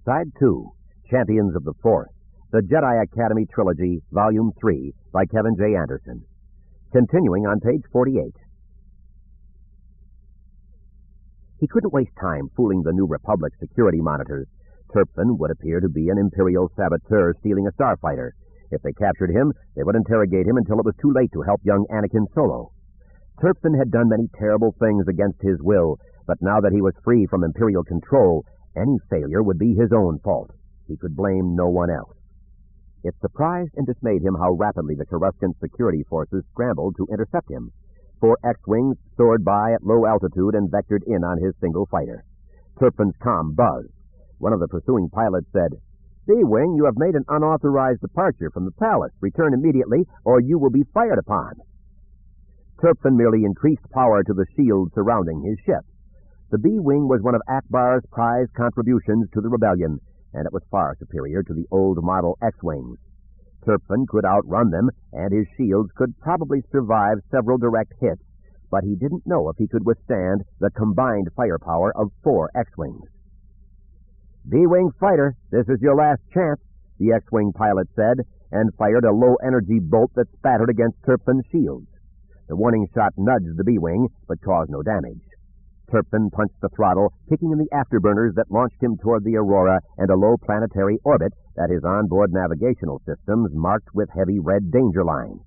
Side 2, Champions of the Force, The Jedi Academy Trilogy, Volume 3, by Kevin J. Anderson. Continuing on page 48. He couldn't waste time fooling the New Republic security monitors. Turpin would appear to be an Imperial saboteur stealing a starfighter. If they captured him, they would interrogate him until it was too late to help young Anakin Solo. Turpin had done many terrible things against his will, but now that he was free from Imperial control, any failure would be his own fault. He could blame no one else. It surprised and dismayed him how rapidly the Coruscant security forces scrambled to intercept him. 4 X-Wings soared by at low altitude and vectored in on his single fighter. Turpin's comm buzzed. One of the pursuing pilots said, "B-Wing, you have made an unauthorized departure from the palace. Return immediately, or you will be fired upon." Turpin merely increased power to the shield surrounding his ship. The B-Wing was one of Akbar's prize contributions to the rebellion, and it was far superior to the old model X-Wings. Turpin could outrun them, and his shields could probably survive several direct hits, but he didn't know if he could withstand the combined firepower of 4 X-Wings. "B-Wing fighter, this is your last chance," the X-Wing pilot said, and fired a low-energy bolt that spattered against Turpin's shields. The warning shot nudged the B-Wing, but caused no damage. Turpin punched the throttle, kicking in the afterburners that launched him toward the Aurora and a low planetary orbit that his onboard navigational systems marked with heavy red danger lines.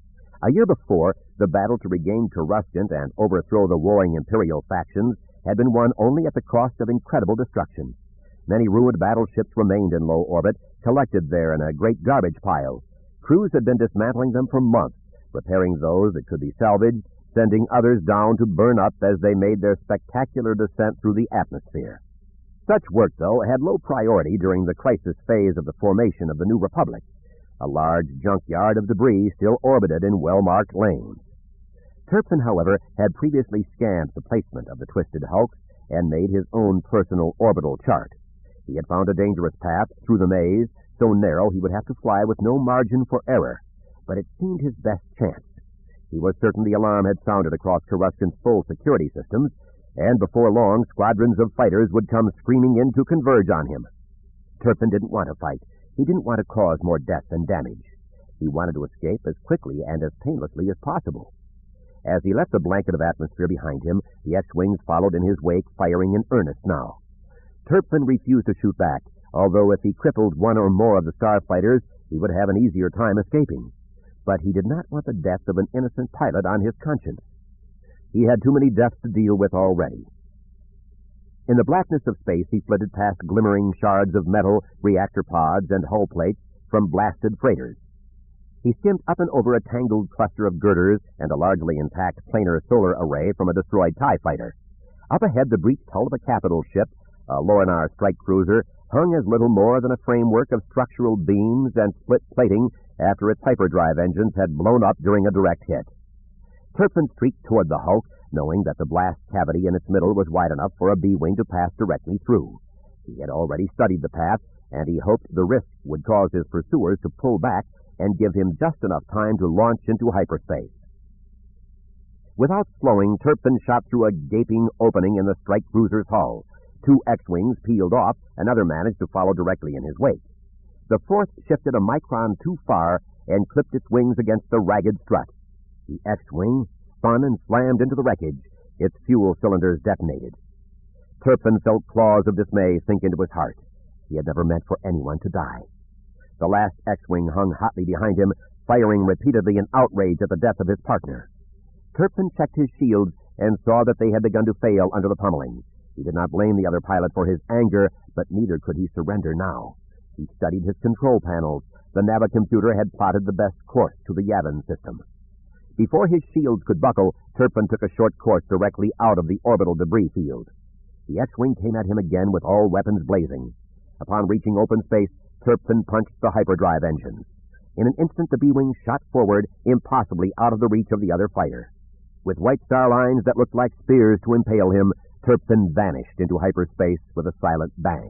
A year before, the battle to regain Coruscant and overthrow the warring Imperial factions had been won only at the cost of incredible destruction. Many ruined battleships remained in low orbit, collected there in a great garbage pile. Crews had been dismantling them for months, repairing those that could be salvaged, sending others down to burn up as they made their spectacular descent through the atmosphere. Such work, though, had low priority during the crisis phase of the formation of the New Republic. A large junkyard of debris still orbited in well-marked lanes. Turpin, however, had previously scanned the placement of the twisted hulks and made his own personal orbital chart. He had found a dangerous path through the maze, so narrow he would have to fly with no margin for error, but it seemed his best chance. He was certain the alarm had sounded across Coruscant's full security systems, and before long, squadrons of fighters would come screaming in to converge on him. Turpin didn't want to fight. He didn't want to cause more death and damage. He wanted to escape as quickly and as painlessly as possible. As he left the blanket of atmosphere behind him, the X-Wings followed in his wake, firing in earnest now. Turpin refused to shoot back, although if he crippled one or more of the starfighters, he would have an easier time escaping. But he did not want the death of an innocent pilot on his conscience. He had too many deaths to deal with already. In the blackness of space, he flitted past glimmering shards of metal, reactor pods, and hull plates from blasted freighters. He skimmed up and over a tangled cluster of girders and a largely intact planar solar array from a destroyed TIE fighter. Up ahead, the breached hull of a capital ship, a Lorinar strike cruiser, hung as little more than a framework of structural beams and split plating after its hyperdrive engines had blown up during a direct hit. Turpin streaked toward the hulk, knowing that the blast cavity in its middle was wide enough for a B-Wing to pass directly through. He had already studied the path, and he hoped the risk would cause his pursuers to pull back and give him just enough time to launch into hyperspace. Without slowing, Turpin shot through a gaping opening in the strike cruiser's hull. 2 X-Wings peeled off, another managed to follow directly in his wake. The 4th shifted a micron too far and clipped its wings against the ragged strut. The X-Wing spun and slammed into the wreckage. Its fuel cylinders detonated. Turpin felt claws of dismay sink into his heart. He had never meant for anyone to die. The last X-Wing hung hotly behind him, firing repeatedly in outrage at the death of his partner. Turpin checked his shields and saw that they had begun to fail under the pummeling. He did not blame the other pilot for his anger, but neither could he surrender now. He studied his control panels. The Navicomputer had plotted the best course to the Yavin system. Before his shields could buckle, Turpin took a short course directly out of the orbital debris field. The X-Wing came at him again with all weapons blazing. Upon reaching open space, Turpin punched the hyperdrive engines. In an instant, the B-Wing shot forward, impossibly out of the reach of the other fighter. With white star lines that looked like spears to impale him, Turpin vanished into hyperspace with a silent bang.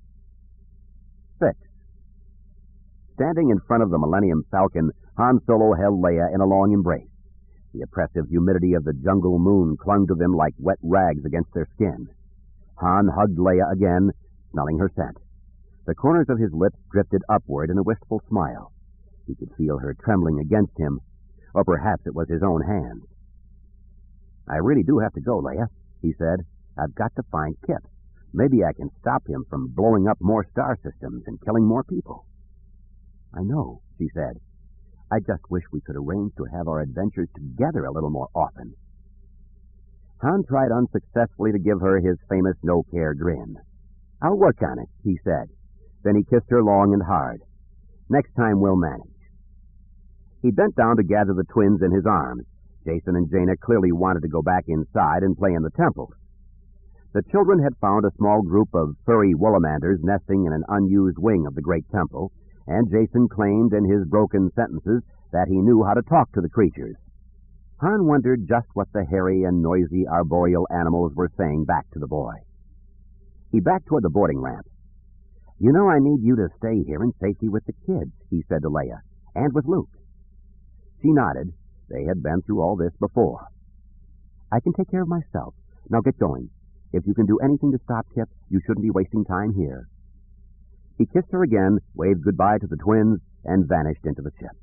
6. Standing in front of the Millennium Falcon, Han Solo held Leia in a long embrace. The oppressive humidity of the jungle moon clung to them like wet rags against their skin. Han hugged Leia again, smelling her scent. The corners of his lips drifted upward in a wistful smile. He could feel her trembling against him, or perhaps it was his own hand. "I really do have to go, Leia," he said. "I've got to find Kip. Maybe I can stop him from blowing up more star systems and killing more people." "I know," she said. "I just wish we could arrange to have our adventures together a little more often." Han tried unsuccessfully to give her his famous no-care grin. "I'll work on it," he said. Then he kissed her long and hard. "Next time we'll manage." He bent down to gather the twins in his arms. Jacen and Jaina clearly wanted to go back inside and play in the temples. The children had found a small group of furry Wollamanders nesting in an unused wing of the great temple, and Jacen claimed in his broken sentences that he knew how to talk to the creatures. Han wondered just what the hairy and noisy arboreal animals were saying back to the boy. He backed toward the boarding ramp. "You know I need you to stay here in safety with the kids," he said to Leia, "and with Luke." She nodded. They had been through all this before. "I can take care of myself. Now get going. If you can do anything to stop Kip, you shouldn't be wasting time here." He kissed her again, waved goodbye to the twins, and vanished into the ship.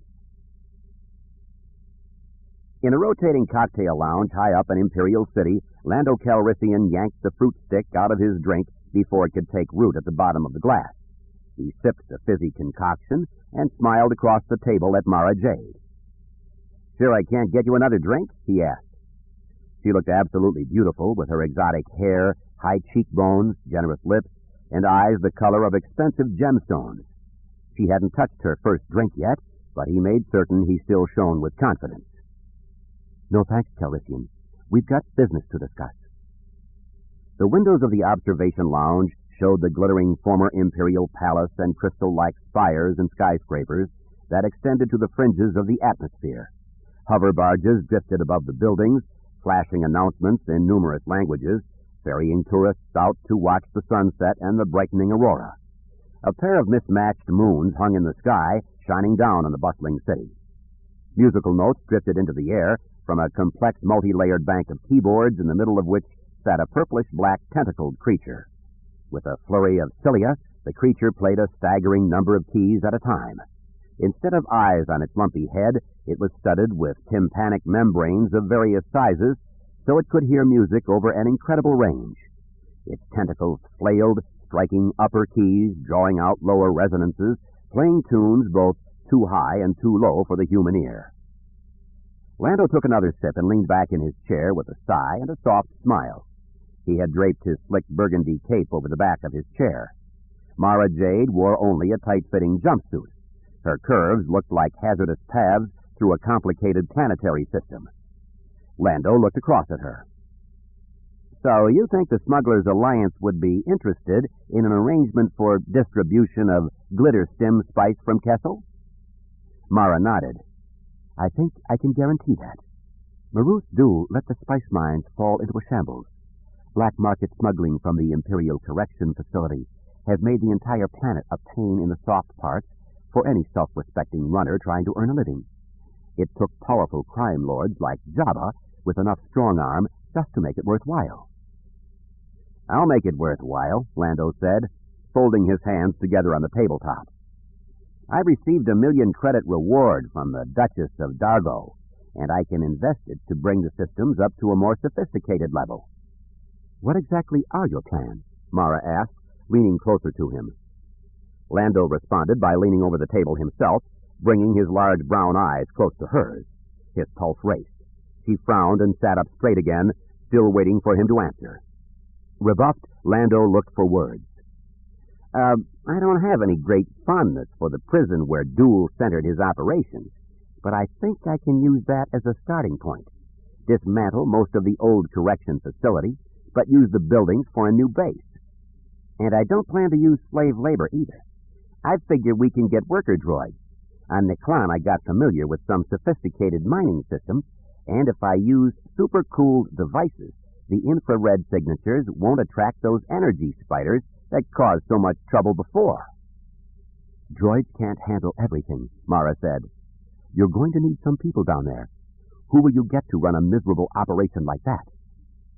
In a rotating cocktail lounge high up in Imperial City, Lando Calrissian yanked the fruit stick out of his drink before it could take root at the bottom of the glass. He sipped the fizzy concoction and smiled across the table at Mara Jade. "Sure I can't get you another drink?" he asked. She looked absolutely beautiful with her exotic hair, high cheekbones, generous lips, and eyes the color of expensive gemstones. She hadn't touched her first drink yet, but he made certain he still shone with confidence. "No thanks, Calrissian. We've got business to discuss." The windows of the observation lounge showed the glittering former Imperial Palace and crystal-like spires and skyscrapers that extended to the fringes of the atmosphere. Hover barges drifted above the buildings, flashing announcements in numerous languages, ferrying tourists out to watch the sunset and the brightening aurora. A pair of mismatched moons hung in the sky, shining down on the bustling city. Musical notes drifted into the air from a complex multi-layered bank of keyboards in the middle of which sat a purplish-black tentacled creature. With a flurry of cilia, the creature played a staggering number of keys at a time. Instead of eyes on its lumpy head, it was studded with tympanic membranes of various sizes, so it could hear music over an incredible range. Its tentacles flailed, striking upper keys, drawing out lower resonances, playing tunes both too high and too low for the human ear. Lando took another sip and leaned back in his chair with a sigh and a soft smile. He had draped his slick burgundy cape over the back of his chair. Mara Jade wore only a tight-fitting jumpsuit. Her curves looked like hazardous paths through a complicated planetary system. Lando looked across at her. "So you think the Smugglers' Alliance would be interested in an arrangement for distribution of glitter stim spice from Kessel?" Mara nodded. "I think I can guarantee that. Marus Dul let the spice mines fall into a shambles. Black market smuggling from the Imperial Correction Facility has made the entire planet a pain in the soft parts for any self-respecting runner trying to earn a living. It took powerful crime lords like Jabba with enough strong arm just to make it worthwhile." "I'll make it worthwhile," Lando said, folding his hands together on the tabletop. "I received a 1,000,000 credit reward from the Duchess of Dargo, and I can invest it to bring the systems up to a more sophisticated level." "What exactly are your plans?" Mara asked, leaning closer to him. Lando responded by leaning over the table himself, bringing his large brown eyes close to hers. His pulse raced. She frowned and sat up straight again, still waiting for him to answer. Rebuffed, Lando looked for words. I don't have any great fondness for the prison where Dul centered his operations, but I think I can use that as a starting point. Dismantle most of the old correction facility, but use the buildings for a new base. And I don't plan to use slave labor either. I figure we can get worker droids. On Niklan, I got familiar with some sophisticated mining systems, and if I use super-cooled devices, the infrared signatures won't attract those energy spiders that caused so much trouble before. "Droids can't handle everything," Mara said. "You're going to need some people down there. Who will you get to run a miserable operation like that?"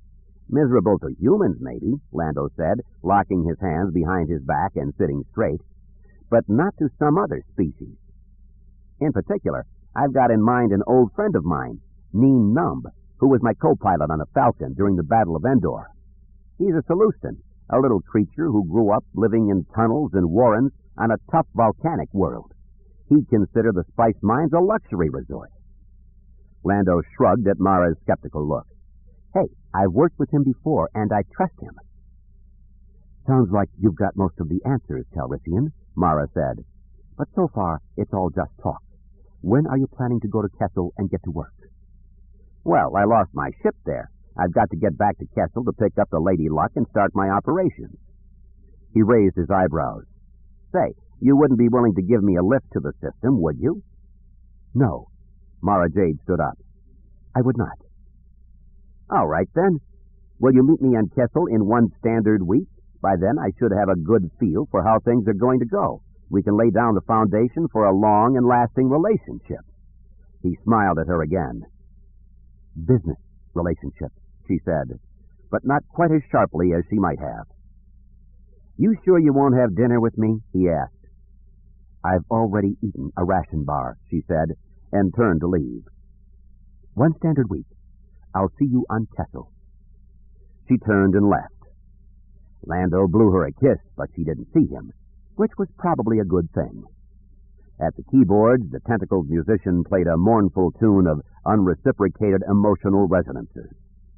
Miserable to humans, maybe, Lando said, locking his hands behind his back and sitting straight, but not to some other species. In particular, I've got in mind an old friend of mine, Neen Numb, who was my co-pilot on the Falcon during the Battle of Endor. He's a Seleucid, a little creature who grew up living in tunnels and warrens on a tough volcanic world. He'd consider the spice mines a luxury resort. Lando shrugged at Mara's skeptical look. Hey, I've worked with him before, and I trust him. Sounds like you've got most of the answers, Calrissian, Mara said. But so far, it's all just talk. When are you planning to go to Kessel and get to work? Well, I lost my ship there. I've got to get back to Kessel to pick up the Lady Luck and start my operations. He raised his eyebrows. Say, you wouldn't be willing to give me a lift to the system, would you? No. Mara Jade stood up. I would not. All right, then. Will you meet me on Kessel in one standard week? By then, I should have a good feel for how things are going to go. We can lay down the foundation for a long and lasting relationship. He smiled at her again. Business relationship, she said, but not quite as sharply as she might have. You sure you won't have dinner with me? He asked. I've already eaten a ration bar, she said, and turned to leave. One standard week. I'll see you on Kessel. She turned and left. Lando blew her a kiss, but she didn't see him, which was probably a good thing. At the keyboards, the tentacled musician played a mournful tune of unreciprocated emotional resonances.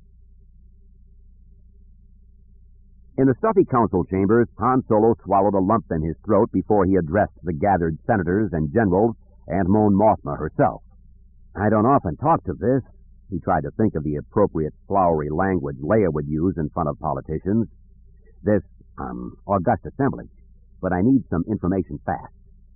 In the stuffy council chambers, Han Solo swallowed a lump in his throat before he addressed the gathered senators and generals and Mon Mothma herself. I don't often talk to this. He tried to think of the appropriate flowery language Leia would use in front of politicians. This, august assemblage, but I need some information fast.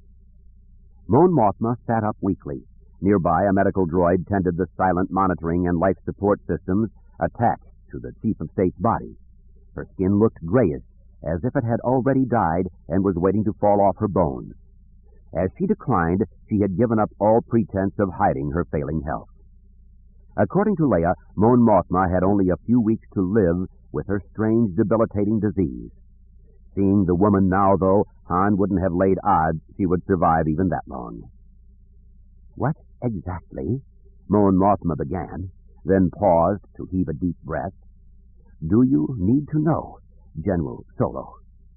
Mon Mothma sat up weakly. Nearby, a medical droid tended the silent monitoring and life support systems attached to the Chief of State's body. Her skin looked grayish, as if it had already died and was waiting to fall off her bones. As she declined, she had given up all pretense of hiding her failing health. According to Leia, Mon Mothma had only a few weeks to live with her strange, debilitating disease. Seeing the woman now, though, Han wouldn't have laid odds she would survive even that long. What exactly, Mon Mothma began, then paused to heave a deep breath, do you need to know, General Solo?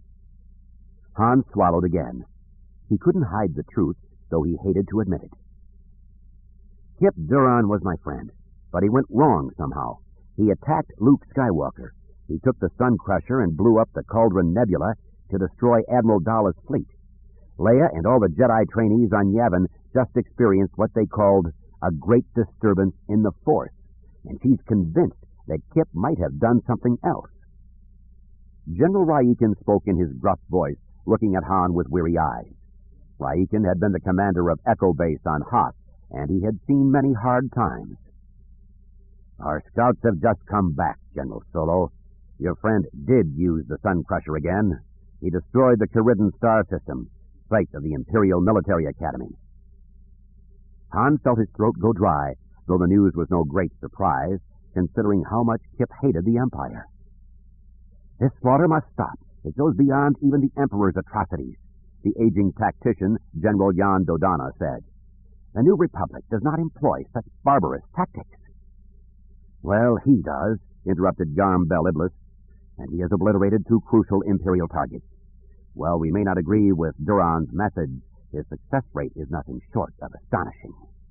Han swallowed again. He couldn't hide the truth, though he hated to admit it. Kip Duran was my friend, but he went wrong somehow. He attacked Luke Skywalker. He took the Sun Crusher and blew up the Cauldron Nebula to destroy Admiral Dalla's fleet. Leia and all the Jedi trainees on Yavin just experienced what they called a great disturbance in the Force, and she's convinced that Kip might have done something else. General Raikin spoke in his gruff voice, looking at Han with weary eyes. Raikin had been the commander of Echo Base on Hoth, and he had seen many hard times. Our scouts have just come back, General Solo. Your friend did use the Sun Crusher again. He destroyed the Caridon star system, site of the Imperial Military Academy. Han felt his throat go dry, though the news was no great surprise, considering how much Kip hated the Empire. This slaughter must stop. It goes beyond even the Emperor's atrocities, the aging tactician, General Jan Dodonna, said. The New Republic does not employ such barbarous tactics. Well, he does, interrupted Garm Bel Iblis, and he has obliterated two crucial Imperial targets. While we may not agree with Duran's methods, his success rate is nothing short of astonishing.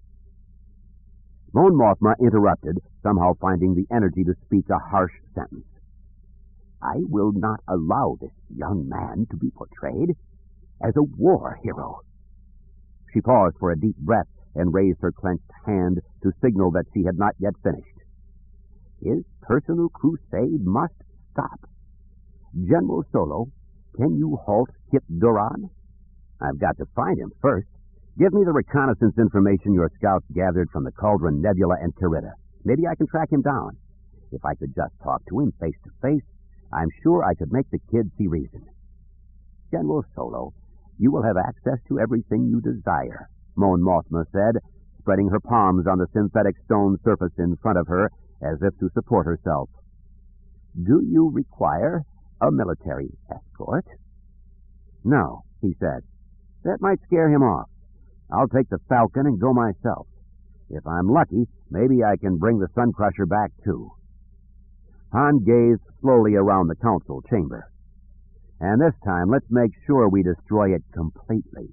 Mon Mothma interrupted, somehow finding the energy to speak a harsh sentence. I will not allow this young man to be portrayed as a war hero. She paused for a deep breath and raised her clenched hand to signal that she had not yet finished. His personal crusade must stop. General Solo, can you halt Kip Duran? I've got to find him first. Give me the reconnaissance information your scouts gathered from the Cauldron Nebula and Caridon. Maybe I can track him down. If I could just talk to him face to face, I'm sure I could make the kid see reason. General Solo, you will have access to everything you desire, Mon Mothma said, spreading her palms on the synthetic stone surface in front of her as if to support herself. Do you require a military escort? No, he said. That might scare him off. I'll take the Falcon and go myself. If I'm lucky, maybe I can bring the Sun Crusher back, too. Han gazed slowly around the council chamber. And this time, let's make sure we destroy it completely.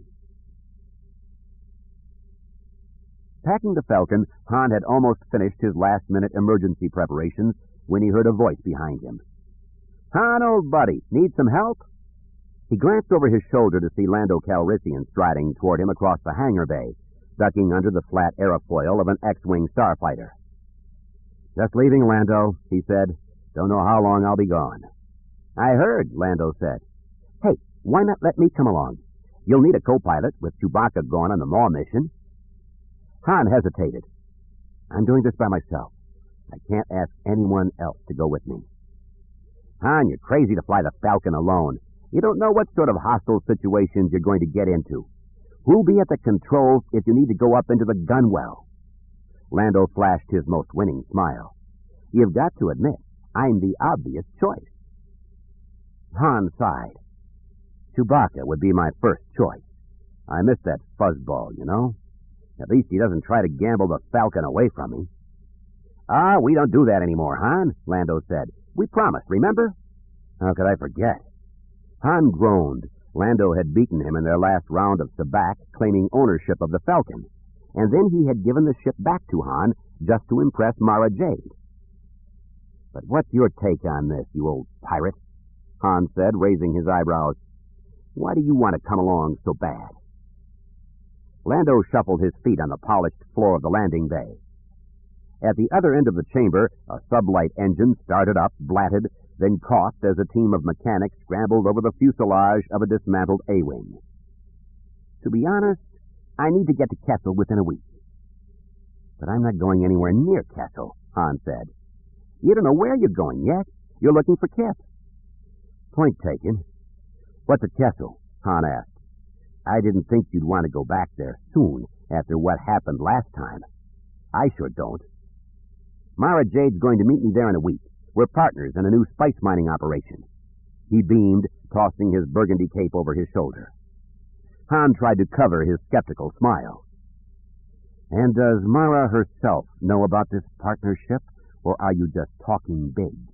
Packing the Falcon, Han had almost finished his last-minute emergency preparations when he heard a voice behind him. "Han, old buddy, need some help?" He glanced over his shoulder to see Lando Calrissian striding toward him across the hangar bay, ducking under the flat aerofoil of an X-Wing starfighter. "Just leaving, Lando," he said. "Don't know how long I'll be gone." "I heard," Lando said. "Hey, why not let me come along? You'll need a co-pilot with Chewbacca going on the Maw mission." Han hesitated. "I'm doing this by myself. I can't ask anyone else to go with me." "Han, you're crazy to fly the Falcon alone. You don't know what sort of hostile situations you're going to get into. Who'll be at the controls if you need to go up into the gun well?" Lando flashed his most winning smile. "You've got to admit, I'm the obvious choice." Han sighed. "Chewbacca would be my first choice. I miss that fuzzball, you know. At least he doesn't try to gamble the Falcon away from me." "Ah, we don't do that anymore, Han," Lando said. "We promised, remember?" "How could I forget?" Han groaned. Lando had beaten him in their last round of sabacc, claiming ownership of the Falcon, and then he had given the ship back to Han just to impress Mara Jade. "But what's your take on this, you old pirate?" Han said, raising his eyebrows. "Why do you want to come along so bad?" Lando shuffled his feet on the polished floor of the landing bay. At the other end of the chamber, a sublight engine started up, blatted, then coughed as a team of mechanics scrambled over the fuselage of a dismantled A-wing. "To be honest, I need to get to Kessel within a week." "But I'm not going anywhere near Kessel," Han said. "You don't know where you're going yet. You're looking for Kip." "Point taken. What's at Kessel?" Han asked. "I didn't think you'd want to go back there soon after what happened last time. I sure don't." "Mara Jade's going to meet me there in a week. We're partners in a new spice mining operation." He beamed, tossing his burgundy cape over his shoulder. Han tried to cover his skeptical smile. "And does Mara herself know about this partnership, or are you just talking big?"